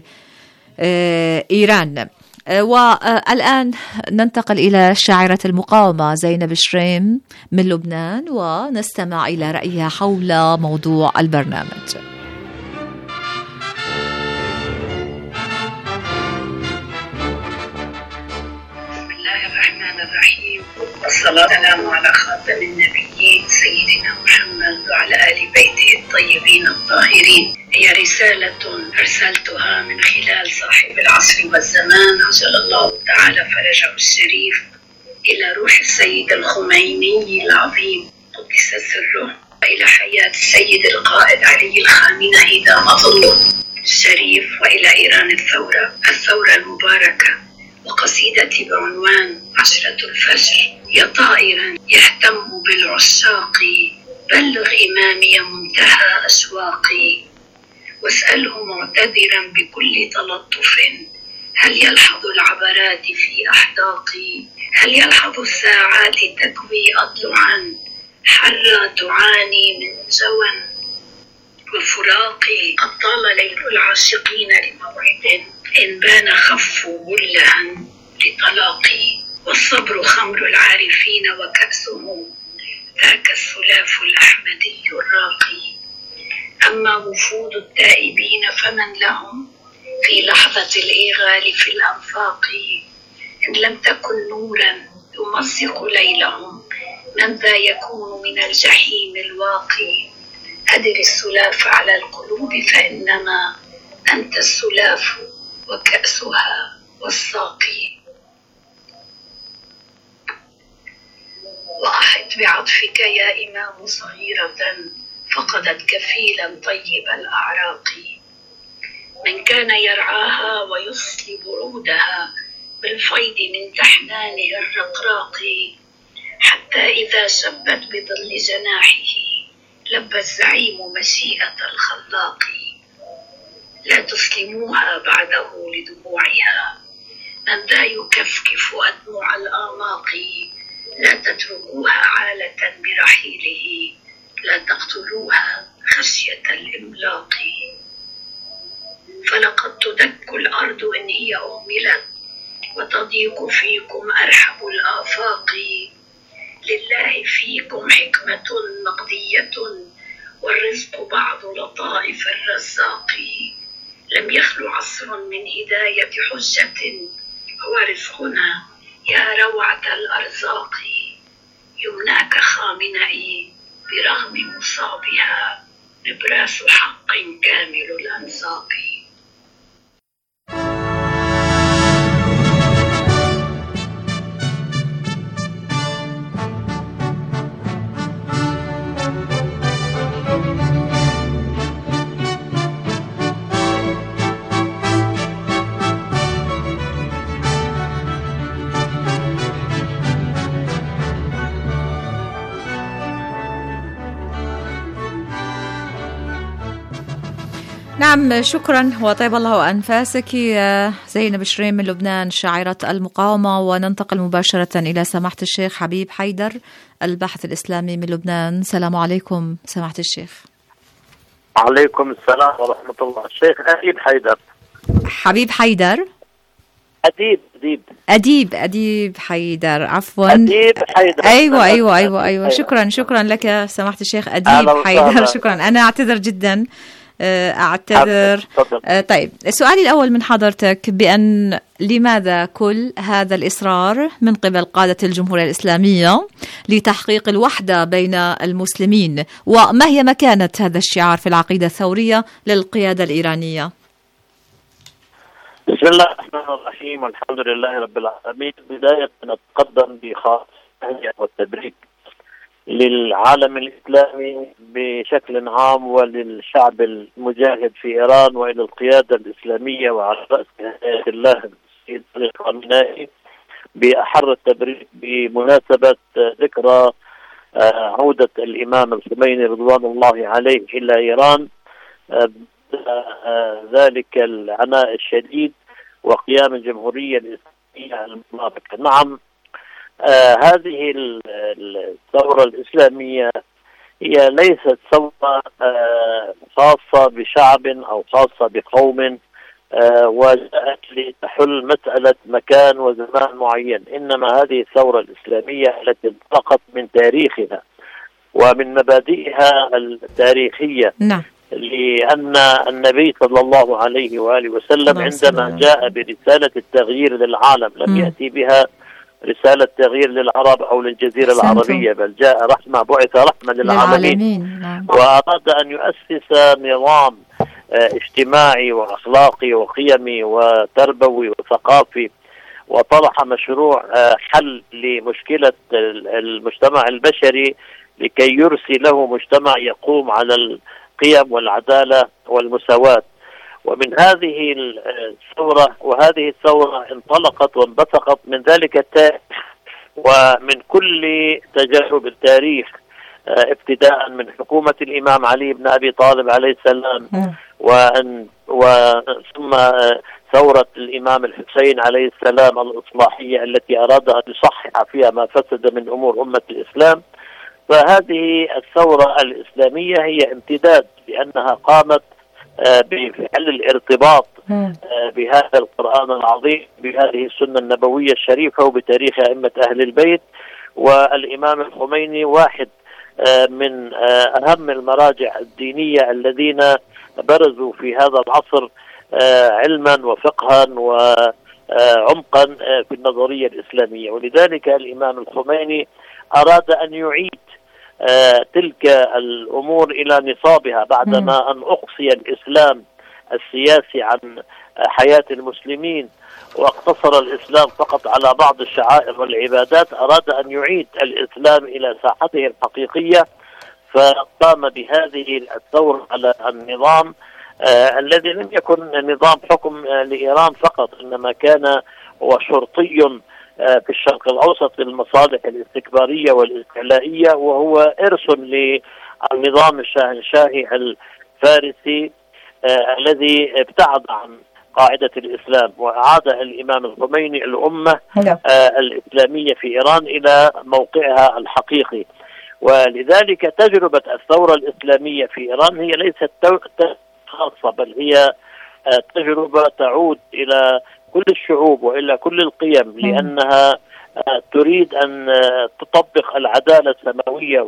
إيران. والآن ننتقل إلى شاعرة المقاومة زينب شريم من لبنان ونستمع إلى رأيها حول موضوع البرنامج. بسم الله الرحمن الرحيم، والصلاة والسلام على خاتم النبيين سيدنا محمد وعلى آل بيته الطيبين الطاهرين. هي رسالة أرسلتها من خلال صاحب العصر والزمان عجل الله تعالى فرجه الشريف إلى روح السيد الخميني العظيم قدس سره، وإلى حياة السيد القائد علي الخامنئي دام ظله الشريف، وإلى إيران الثورة الثورة المباركة. وقصيدتي بعنوان عشرة الفجر. يا طائرا يهتم بالعشاق بلغ إمامي منتهى أشواقي، واسأله معتذرا بكل تلطف هل يلحظ العبرات في أحداقي، هل يلحظ الساعات تكوي أضلعا حرة تعاني من زوى وفراقي. قد طال ليل العاشقين لموعد إن بان خف بلها لطلاقي، والصبر خمر العارفين وكأسه ذاك السلاف الأحمدي الراقي. أما وفود التائبين فمن لهم في لحظة الإيغال في الأنفاق، إن لم تكن نورا يمزق ليلهم من ذا يكون من الجحيم الواقي. أدر السلاف على القلوب فإنما أنت السلاف وكأسها والساقي. وأحط بعطفك يا إمام صغيرة فقدت كفيلا طيب الأعراق، من كان يرعاها ويصلب عودها بالفيض من تحنانه الرقراق، حتى إذا شبت بظل جناحه لبى الزعيم مشيئة الخلاق. لا تسلموها بعده لدموعها من ذا يكفكف أدمع الآماق، لا تتركوها عالة برحيله لا تقتلوها خشية الإملاق. فلقد تدك الأرض إن هي أهملت وتضيق فيكم أرحب الآفاق. لله فيكم حكمة مقضية والرزق بعض لطائف الرزاق. لم يخلو عصر من هداية حجة هو رزقنا يا روعة الأرزاق. يمناك خامنئي برغم مصابها نبراس حق كامل الأنساق. نعم، شكرا وطيب الله أنفاسك زينب شريم من لبنان شاعرة المقاومة. وننتقل مباشرة إلى سماحة الشيخ حبيب حيدر الباحث الإسلامي من لبنان. السلام عليكم سماحة الشيخ. عليكم السلام ورحمة الله. الشيخ حبيب حيدر. حبيب حيدر أديب أديب أديب أديب حيدر، عفوا. أديب حيدر. أيوة أيوة أيوة أيوة شكرا شكرا لك سماحة الشيخ أديب حيدر، شكرا. أنا أعتذر جدا، أعتذر. طيب، سؤالي الأول من حضرتك بأن لماذا كل هذا الإصرار من قبل قادة الجمهورية الإسلامية لتحقيق الوحدة بين المسلمين، وما هي مكانة هذا الشعار في العقيدة الثورية للقيادة الإيرانية؟ بسم الله الرحمن الرحيم، والحمد لله رب العالمين. بداية نتقدم بخاص والتبريك للعالم الإسلامي بشكل عام وللشعب المجاهد في إيران وإلى القيادة الإسلامية وعلى رأس آية الله السيد علي خامنئي بأحر التبريك بمناسبة ذكرى عودة الإمام الخميني رضوان الله عليه إلى إيران، ذلك العناء الشديد وقيام الجمهورية الإسلامية المنافقة. نعم، آه هذه الثورة الإسلامية هي ليست ثورة آه خاصة بشعب أو خاصة بقوم آه وجاءت لتحل مسألة مكان وزمان معين، إنما هذه الثورة الإسلامية التي انطلقت من تاريخها ومن مبادئها التاريخية. نعم. لأن النبي صلى الله عليه وآله وسلم عندما جاء برسالة التغيير للعالم لم يأتي بها رسالة تغيير للعرب أو للجزيرة العربية، بل جاء رحمة، بعث رحمة للعالمين. نعم. وأراد أن يؤسس نظام اجتماعي وأخلاقي وقيمي وتربوي وثقافي، وطرح مشروع حل لمشكلة المجتمع البشري لكي يرسي له مجتمع يقوم على القيم والعدالة والمساواة. ومن هذه الثورة وهذه الثورة انطلقت وانبثقت من ذلك التاريخ ومن كل تجارب التاريخ، ابتداء من حكومة الإمام علي بن أبي طالب عليه السلام، وأن وثم ثورة الإمام الحسين عليه السلام الإصلاحية التي أراد أن يصحح فيها ما فسد من أمور أمة الإسلام. فهذه الثورة الإسلامية هي امتداد، لأنها قامت بفعل الارتباط بهذا القرآن العظيم، بهذه السنة النبوية الشريفة، وبتاريخ أئمة أهل البيت. والإمام الخميني واحد من أهم المراجع الدينية الذين برزوا في هذا العصر علما وفقها وعمقا في النظرية الإسلامية. ولذلك الإمام الخميني أراد أن يعيد آه تلك الأمور إلى نصابها بعدما أن أقصي الإسلام السياسي عن حياة المسلمين واقتصر الإسلام فقط على بعض الشعائر والعبادات. أراد أن يعيد الإسلام إلى ساحته الحقيقية، فقام بهذه الثورة على النظام آه الذي لم يكن نظام حكم آه لإيران فقط، إنما كان هو شرطي في الشرق الأوسط للمصالح الاستكبارية والاستعلائية، وهو إرث للنظام الشاهنشاهي الفارسي آه الذي ابتعد عن قاعدة الإسلام. وأعاد الإمام الخميني الأمة آه الإسلامية في إيران إلى موقعها الحقيقي. ولذلك تجربة الثورة الإسلامية في إيران هي ليست خاصة، بل هي آه تجربة تعود إلى كل الشعوب وإلى كل القيم، لأنها تريد أن تطبق العدالة السماوية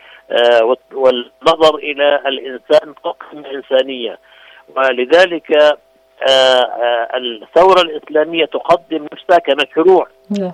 والنظر إلى الإنسان كقيمة إنسانية. ولذلك الثورة الإسلامية تقدم نفسها كمشروع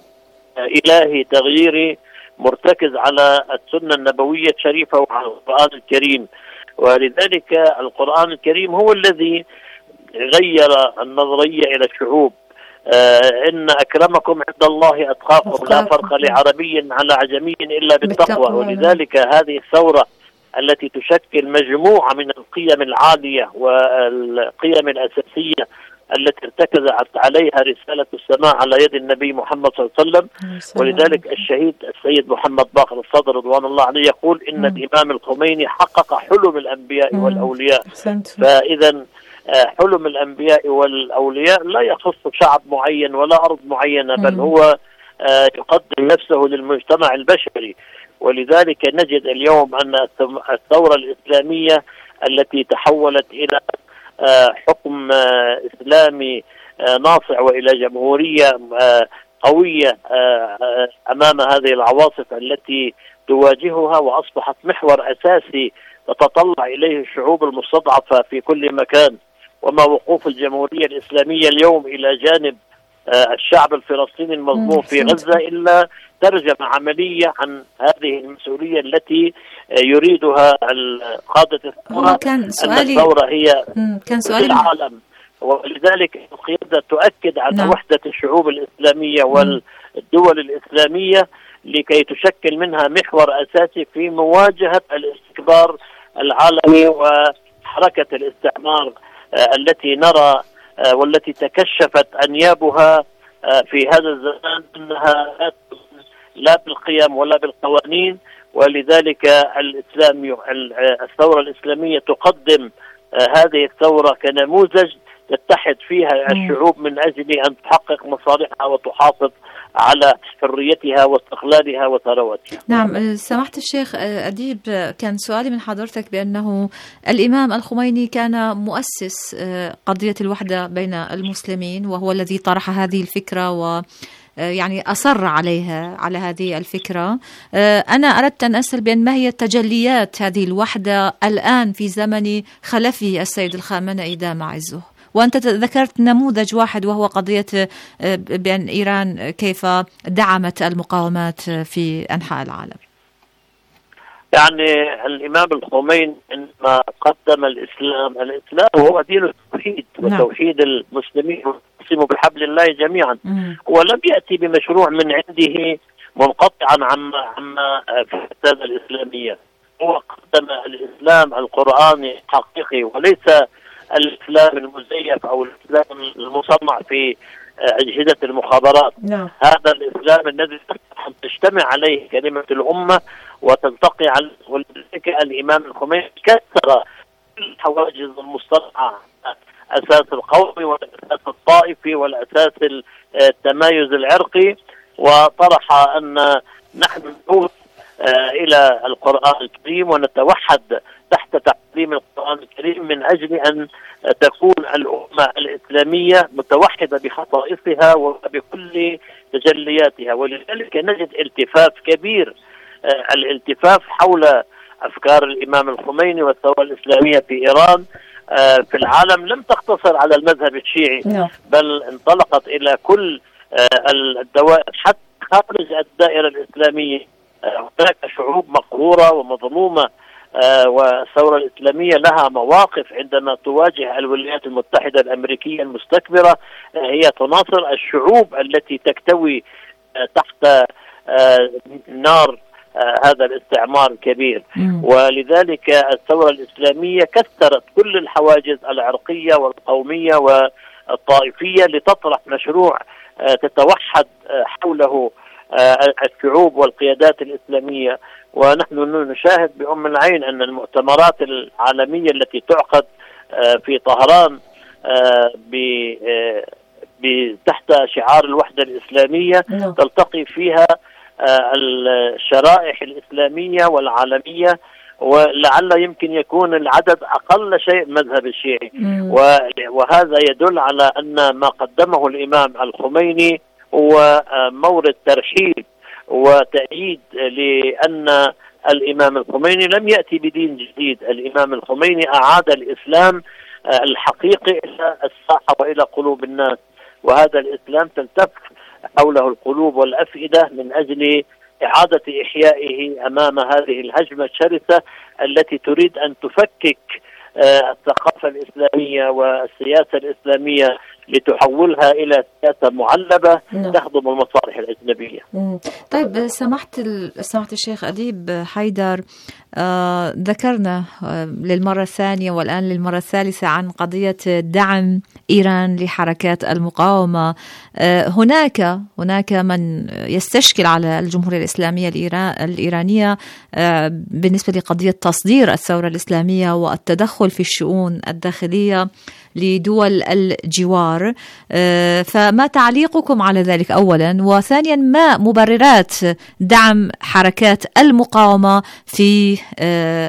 إلهي تغييري مرتكز على السنة النبوية الشريفة وعلى القرآن الكريم. ولذلك القرآن الكريم هو الذي غير النظرية إلى الشعوب. آه إن أكرمكم عند الله أتقاكم، لا فرق لعربي على عجمي إلا بالتقوى. ولذلك هذه الثورة التي تشكل مجموعة من القيم العالية والقيم الأساسية التي ارتكزت عليها رسالة السماء على يد النبي محمد صلى الله عليه وسلم. ولذلك الشهيد السيد محمد باقر الصدر رضوان الله عليه يقول إن الإمام الخميني حقق حلم الأنبياء والأولياء. فإذا حلم الأنبياء والأولياء لا يخص شعب معين ولا أرض معينة، بل هو يقدم نفسه للمجتمع البشري. ولذلك نجد اليوم أن الثورة الإسلامية التي تحولت إلى حكم إسلامي ناصع وإلى جمهورية قوية أمام هذه العواصف التي تواجهها، وأصبحت محور أساسي تتطلع إليه الشعوب المستضعفة في كل مكان. وما وقوف الجمهورية الإسلامية اليوم إلى جانب الشعب الفلسطيني المظلوم في غزة إلا ترجمة عملية عن هذه المسؤولية التي يريدها قادة الثورة. كان سؤالي الثورة هي كان سؤالي في العالم، ولذلك القيادة تؤكد على نعم. وحدة الشعوب الإسلامية والدول الإسلامية لكي تشكل منها محور أساسي في مواجهة الاستكبار العالمي وحركة الاستعمار التي نرى والتي تكشفت أنيابها في هذا الزمان أنها لا بالقيم ولا بالقوانين. ولذلك الإسلام الثورة الإسلامية تقدم هذه الثورة كنموذج تتحد فيها الشعوب من أجل أن تحقق مصالحها وتحافظ على حريتها واستقلالها وثروتها. نعم سماحة الشيخ أديب، كان سؤالي من حضرتك بأنه الإمام الخميني كان مؤسس قضية الوحدة بين المسلمين، وهو الذي طرح هذه الفكرة و يعني أصر عليها على هذه الفكرة. أنا أردت أن أسأل بأن ما هي تجليات هذه الوحدة الآن في زمن خلفه السيد الخامنئي دام عزه؟ وأنت ذكرت نموذج واحد وهو قضية بأن إيران كيف دعمت المقاومات في أنحاء العالم. يعني الإمام الخميني عندما قدم الإسلام، الإسلام هو دين التوحيد وتوحيد المسلمين واعتصموا بحبل الله جميعا، ولم يأتي بمشروع من عنده منقطعا عما عما في السياسة الإسلامية. هو قدم الإسلام القرآني الحقيقي وليس الإسلام المزيف أو الإسلام المصنع في أجهزة المخابرات. نعم. هذا الإسلام الذي تجتمع عليه كلمة الأمة وتلتقي عليه. ولذلك الإمام الخميني كسر الحواجز المصطلحة، أساس القومي والأساس الطائفي والأساس التمايز العرقي، وطرح أن نحن نعود إلى القرآن الكريم ونتوحد تحت تعليم القرآن الكريم من أجل أن تكون الأمة الإسلامية متوحدة بخصائصها وبكل تجلياتها. ولذلك نجد التفاف كبير، الالتفاف حول أفكار الإمام الخميني والثورة الإسلامية في إيران في العالم لم تقتصر على المذهب الشيعي، بل انطلقت إلى كل الدوائر حتى خارج الدائرة الإسلامية. هناك شعوب مقهورة ومظلومة، والثورة الإسلامية لها مواقف عندما تواجه الولايات المتحدة الأمريكية المستكبرة. هي تناصر الشعوب التي تكتوي تحت نار هذا الاستعمار الكبير. ولذلك الثورة الإسلامية كسرت كل الحواجز العرقية والقومية والطائفية لتطرح مشروع تتوحد حوله الشعوب والقيادات الإسلامية. ونحن نشاهد بأم العين أن المؤتمرات العالمية التي تعقد في طهران تحت شعار الوحدة الإسلامية تلتقي فيها الشرائح الإسلامية والعالمية، ولعل يمكن يكون العدد أقل شيء مذهب الشيعي. وهذا يدل على أن ما قدمه الإمام الخميني هو مورد ترحيب وتأييد، لأن الإمام الخميني لم يأتي بدين جديد. الإمام الخميني أعاد الإسلام الحقيقي إلى الساحة وإلى قلوب الناس، وهذا الإسلام تلتف حوله القلوب والأفئدة من أجل إعادة إحيائه أمام هذه الهجمة الشرسة التي تريد أن تفكك الثقافة الإسلامية والسياسة الإسلامية لتحولها إلى سياسة معلبة تخدم المصالح الأجنبية. طيب سمحت سمحت الشيخ أديب حيدر، آه ذكرنا آه للمرة الثانية والآن للمرة الثالثة عن قضية دعم إيران لحركات المقاومة. آه هناك هناك من يستشكل على الجمهورية الإسلامية الإيرانية آه بالنسبة لقضية تصدير الثورة الإسلامية والتدخل في الشؤون الداخلية لدول الجوار، فما تعليقكم على ذلك أولا؟ وثانيا ما مبررات دعم حركات المقاومة في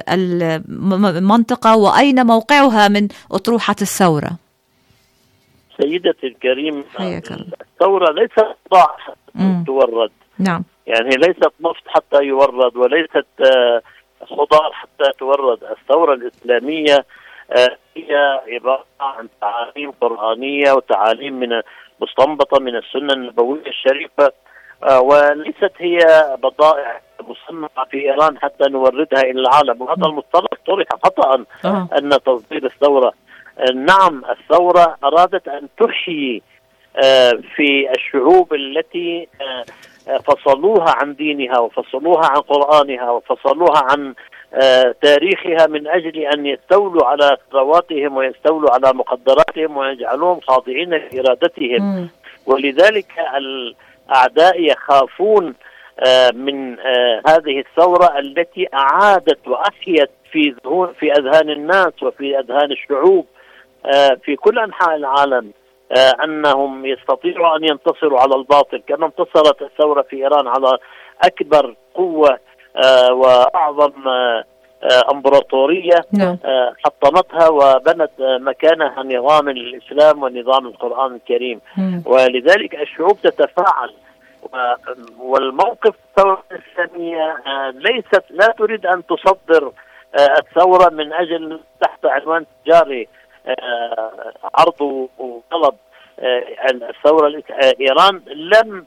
المنطقة وأين موقعها من أطروحة الثورة؟ سيدتي الكريمة، حياك الله. الثورة ليست ضاع تورد، نعم، يعني ليست نفط حتى يورد، وليست خضار حتى تورد. الثورة الإسلامية هي عبارة عن تعاليم قرآنية وتعاليم من مستنبطة من السنة النبوية الشريفة، وليست هي بضائع مصنعة في إيران حتى نوردها إلى العالم. وهذا المصطلح طرح خطأ أن تصدير الثورة. نعم، الثورة أرادت أن تحيي في الشعوب التي فصلوها عن دينها وفصلوها عن قرآنها وفصلوها عن تاريخها من أجل أن يستولوا على ثرواتهم ويستولوا على مقدراتهم ويجعلوهم خاضعين لإرادتهم. ولذلك الأعداء يخافون من هذه الثورة التي أعادت وأحيت في في أذهان الناس وفي أذهان الشعوب في كل أنحاء العالم أنهم يستطيعوا أن ينتصروا على الباطل، كما انتصرت الثورة في إيران على أكبر قوة وأعظم أمبراطورية حطمتها وبنت مكانها نظام الإسلام ونظام القرآن الكريم. ولذلك الشعوب تتفاعل، والموقف الثورة الإسلامية ليست لا تريد أن تصدر الثورة من أجل تحت عنوان تجاري عرض وطلب. الثورة إيران لم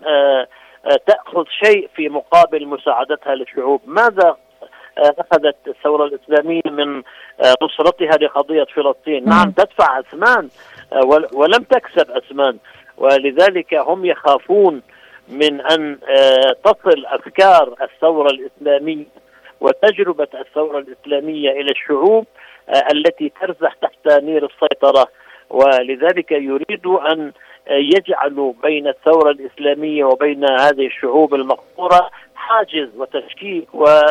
تأخذ شيء في مقابل مساعدتها للشعوب. ماذا أخذت الثورة الإسلامية من نصرتها لقضية فلسطين؟ نعم، تدفع أثمان ولم تكسب أثمان. ولذلك هم يخافون من أن تصل أفكار الثورة الإسلامية وتجربة الثورة الإسلامية إلى الشعوب التي ترزح تحت نير السيطرة. ولذلك يريدوا أن يجعلوا بين الثورة الإسلامية وبين هذه الشعوب المقهورة حاجز وتشكيك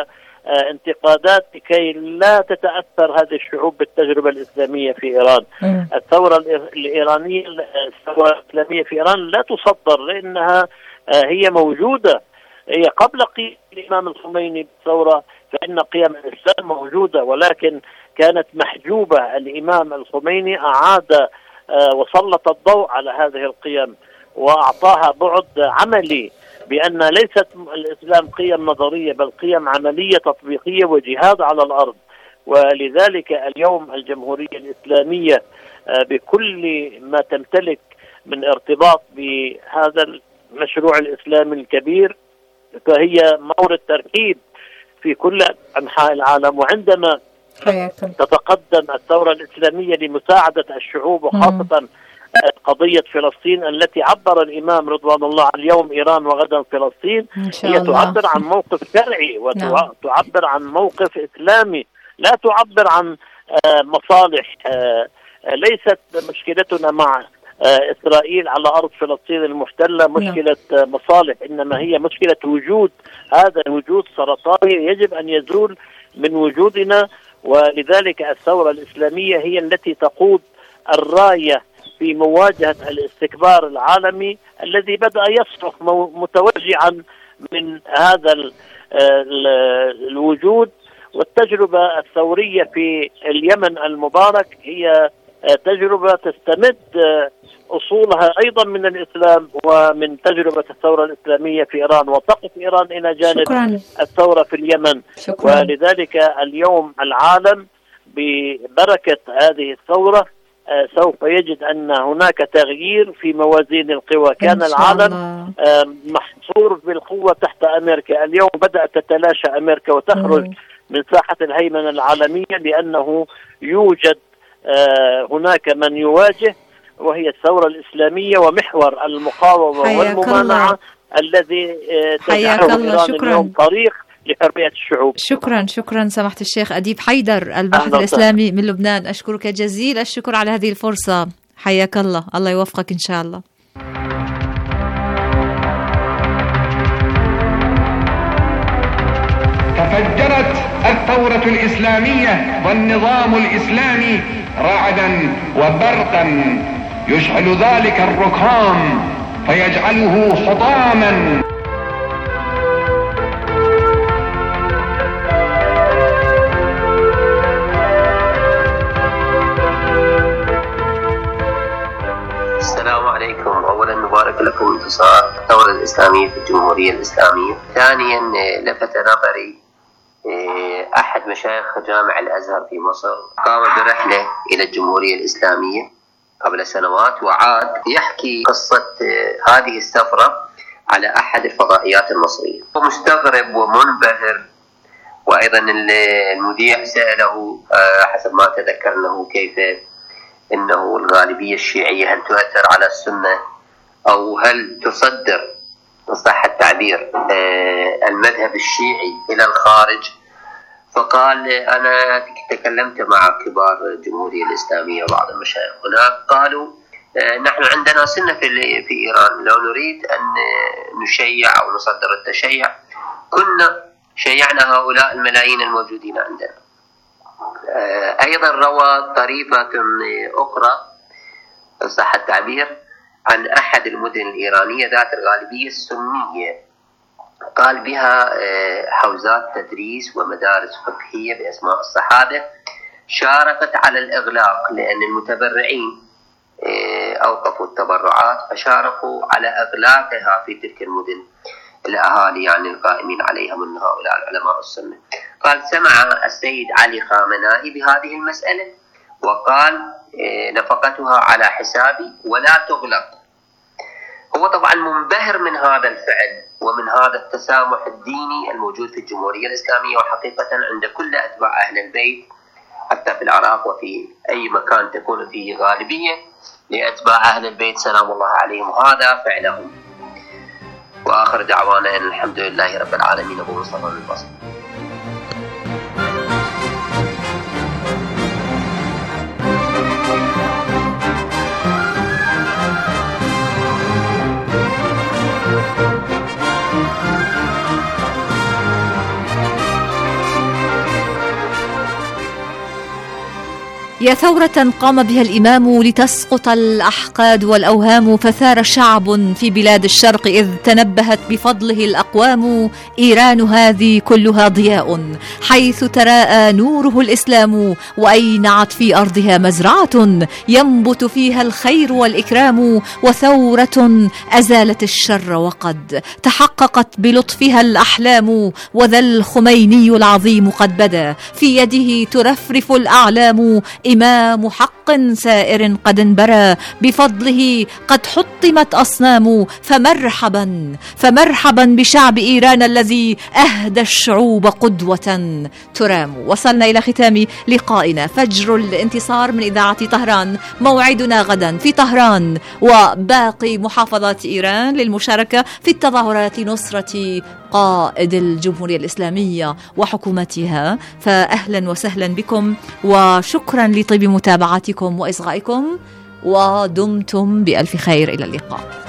وانتقادات لكي لا تتأثر هذه الشعوب بالتجربة الإسلامية في إيران. الثورة الإيرانية الثورة الإسلامية في إيران لا تصدر، لأنها هي موجودة، هي قبل قيام الإمام الخميني بالثورة فإن قيم الإسلام موجودة، ولكن كانت محجوبة. الإمام الخميني أعاد وسلط الضوء على هذه القيم وأعطاها بعد عملي، بأن ليست الإسلام قيم نظرية بل قيم عملية تطبيقية وجهاد على الأرض. ولذلك اليوم الجمهورية الإسلامية بكل ما تمتلك من ارتباط بهذا المشروع الإسلامي الكبير فهي مورد ترحيب في كل أنحاء العالم. وعندما تتقدم الثورة الإسلامية لمساعدة الشعوب وخاصة قضية فلسطين التي عبر الإمام رضوان الله عن اليوم إيران وغدا فلسطين، هي تعبر عن موقف شرعي وتعبر عن موقف إسلامي، لا تعبر عن مصالح. ليست مشكلتنا مع إسرائيل على أرض فلسطين المحتلة مشكلة مصالح، إنما هي مشكلة وجود. هذا الوجود سرطاني يجب أن يزول من وجودنا. ولذلك الثورة الإسلامية هي التي تقود الراية في مواجهة الاستكبار العالمي الذي بدأ يصرخ متوجعا من هذا الوجود. والتجربة الثورية في اليمن المبارك هي تجربة تستمد أصولها أيضا من الإسلام ومن تجربة الثورة الإسلامية في إيران، وتقف إيران إلى جانب شكرا. الثورة في اليمن. شكرا. ولذلك اليوم العالم ببركة هذه الثورة سوف يجد أن هناك تغيير في موازين القوى. كان العالم محصور بالقوة تحت أمريكا، اليوم بدأت تتلاشى أمريكا وتخرج من ساحة الهيمنة العالمية، لأنه يوجد هناك من يواجه، وهي الثورة الإسلامية ومحور المقاومة والممانعة الذي تجعله إيران اليوم طريق لحرية الشعوب. شكرا شكرا سماحة الشيخ أديب حيدر الباحث الإسلامي من لبنان، أشكرك جزيل الشكر على هذه الفرصة. حياك الله، الله يوفقك إن شاء الله. تفجرت الثورة الإسلامية والنظام الإسلامي رعدا وبرقا يشعل ذلك الركام فيجعله حطاما. الإسلامية في الجمهورية الإسلامية. ثانيا لفت نظري أحد مشايخ جامع الأزهر في مصر قام برحلة إلى الجمهورية الإسلامية قبل سنوات، وعاد يحكي قصة هذه السفرة على أحد الفضائيات المصرية، ومستغرب ومنبهر. وأيضا المذيع سأله حسب ما أتذكر أنه كيف أنه الغالبية الشيعية هل تؤثر على السنة أو هل تصدر صح التعبير المذهب الشيعي إلى الخارج. فقال أنا تكلمت مع كبار الجمهورية الإسلامية وبعض المشايخ هناك، قالوا نحن عندنا سنة في إيران، لو نريد أن نشيع أو نصدر التشيع كنا شيعنا هؤلاء الملايين الموجودين عندنا. أيضا روى طريفة أخرى صح التعبير عن أحد المدن الإيرانية ذات الغالبية السنية، قال بها حوزات تدريس ومدارس فقهية بأسماء الصحابة، شاركت على الإغلاق لأن المتبرعين أوقفوا التبرعات فشاركوا على إغلاقها في تلك المدن الأهالي يعني القائمين عليها من هؤلاء العلماء السنة. قال سمع السيد علي خامنائي بهذه المسألة وقال نفقتها على حسابي ولا تغلق. هو طبعا منبهر من هذا الفعل ومن هذا التسامح الديني الموجود في الجمهورية الإسلامية، وحقيقة عند كل أتباع أهل البيت حتى في العراق وفي أي مكان تكون فيه غالبية لأتباع أهل البيت سلام الله عليهم، هذا فعلهم. وآخر دعوانا أن الحمد لله رب العالمين. أبو مصطفى من البصر. يا ثورة قام بها الإمام لتسقط الأحقاد والأوهام، فثار شعب في بلاد الشرق إذ تنبهت بفضله الأقوام. إيران هذه كلها ضياء حيث تراءى نوره الإسلام، وأينعت في أرضها مزرعة ينبت فيها الخير والإكرام. وثورة أزالت الشر وقد تحققت بلطفها الأحلام، وذا الخميني العظيم قد بدا في يده ترفرف الأعلام. إمام حق سائر قد انبرى بفضله قد حطمت أصنام. فمرحبا فمرحبا بشعب إيران الذي أهدى الشعوب قدوة ترام. وصلنا إلى ختام لقائنا فجر الانتصار من إذاعة طهران. موعدنا غدا في طهران وباقي محافظات إيران للمشاركة في التظاهرات نصرة قائد الجمهورية الإسلامية وحكومتها. فأهلا وسهلا بكم وشكرا لطيب متابعتكم وإصغائكم، ودمتم بألف خير. إلى اللقاء.